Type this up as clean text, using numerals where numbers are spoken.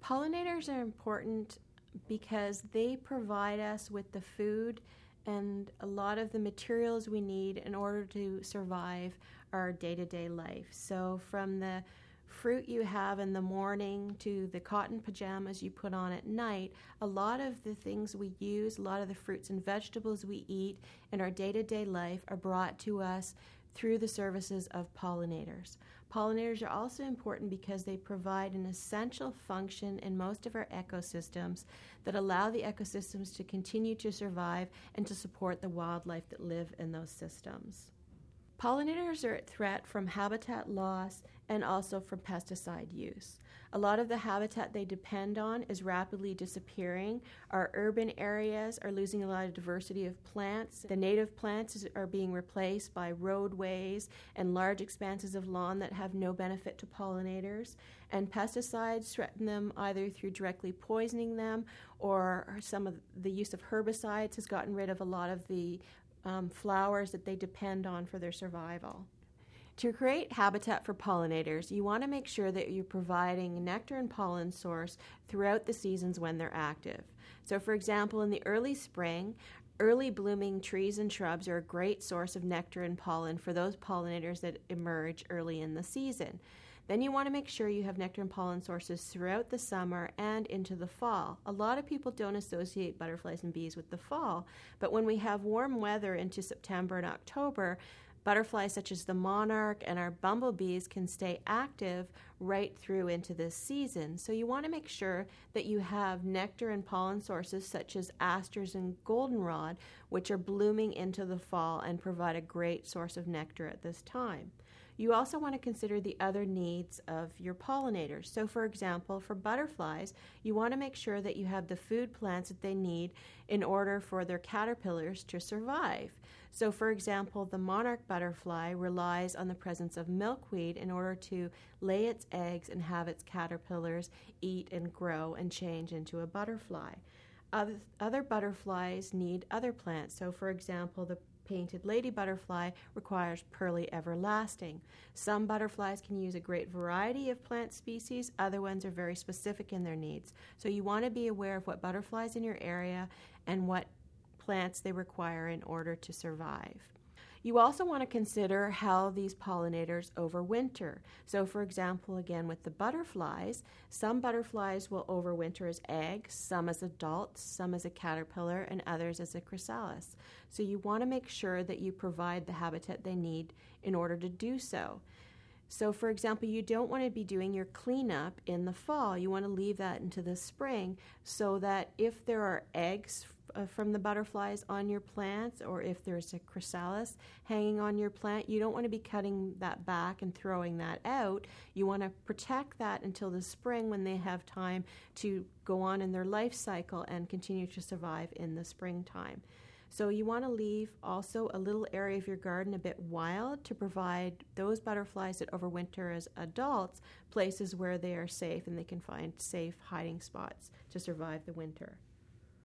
Pollinators are important because they provide us with the food and a lot of the materials we need in order to survive our day-to-day life. So from the fruit you have in the morning to the cotton pajamas you put on at night, a lot of the things we use, a lot of the fruits and vegetables we eat in our day-to-day life are brought to us through the services of pollinators. Pollinators are also important because they provide an essential function in most of our ecosystems that allow the ecosystems to continue to survive and to support the wildlife that live in those systems. Pollinators are at threat from habitat loss and also from pesticide use. A lot of the habitat they depend on is rapidly disappearing. Our urban areas are losing a lot of diversity of plants. The native plants are being replaced by roadways and large expanses of lawn that have no benefit to pollinators. And pesticides threaten them either through directly poisoning them, or some of the use of herbicides has gotten rid of a lot of the flowers that they depend on for their survival. To create habitat for pollinators, you want to make sure that you're providing nectar and pollen source throughout the seasons when they're active. So for example, in the early spring, early blooming trees and shrubs are a great source of nectar and pollen for those pollinators that emerge early in the season. Then you want to make sure you have nectar and pollen sources throughout the summer and into the fall. A lot of people don't associate butterflies and bees with the fall, but when we have warm weather into September and October, butterflies such as the monarch and our bumblebees can stay active right through into this season. So you want to make sure that you have nectar and pollen sources such as asters and goldenrod, which are blooming into the fall and provide a great source of nectar at this time. You also want to consider the other needs of your pollinators. So for example, for butterflies, you want to make sure that you have the food plants that they need in order for their caterpillars to survive. So for example, the monarch butterfly relies on the presence of milkweed in order to lay its eggs and have its caterpillars eat and grow and change into a butterfly. Other butterflies need other plants. So for example, the painted lady butterfly requires pearly everlasting. Some butterflies can use a great variety of plant species. Other ones are very specific in their needs. So you want to be aware of what butterflies in your area and what plants they require in order to survive. You also want to consider how these pollinators overwinter. So for example, again with the butterflies, some butterflies will overwinter as eggs, some as adults, some as a caterpillar, and others as a chrysalis. So you want to make sure that you provide the habitat they need in order to do so. So for example, you don't want to be doing your cleanup in the fall. You want to leave that into the spring so that if there are eggs from the butterflies on your plants, or if there's a chrysalis hanging on your plant, you don't want to be cutting that back and throwing that out. You want to protect that until the spring when they have time to go on in their life cycle and continue to survive in the springtime. So you want to leave also a little area of your garden a bit wild to provide those butterflies that overwinter as adults places where they are safe and they can find safe hiding spots to survive the winter.